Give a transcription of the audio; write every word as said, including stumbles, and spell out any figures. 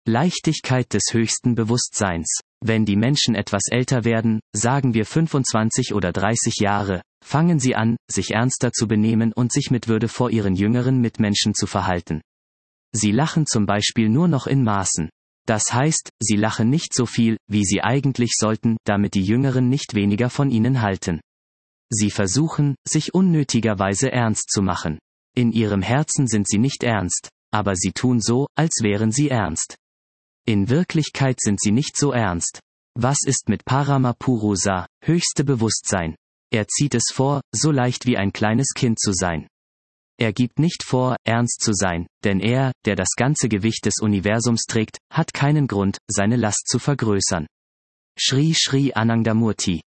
Leichtigkeit des höchsten Bewusstseins. Wenn die Menschen etwas älter werden, sagen wir fünfundzwanzig oder dreißig Jahre, fangen sie an, sich ernster zu benehmen und sich mit Würde vor ihren jüngeren Mitmenschen zu verhalten. Sie lachen zum Beispiel nur noch in Maßen. Das heißt, sie lachen nicht so viel, wie sie eigentlich sollten, damit die Jüngeren nicht weniger von ihnen halten. Sie versuchen, sich unnötigerweise ernst zu machen. In ihrem Herzen sind sie nicht ernst, aber sie tun so, als wären sie ernst. In Wirklichkeit sind sie nicht so ernst. Was ist mit Paramapurusa, höchste Bewusstsein? Er zieht es vor, so leicht wie ein kleines Kind zu sein. Er gibt nicht vor, ernst zu sein, denn er, der das ganze Gewicht des Universums trägt, hat keinen Grund, seine Last zu vergrößern. Shri Shri Anandamurti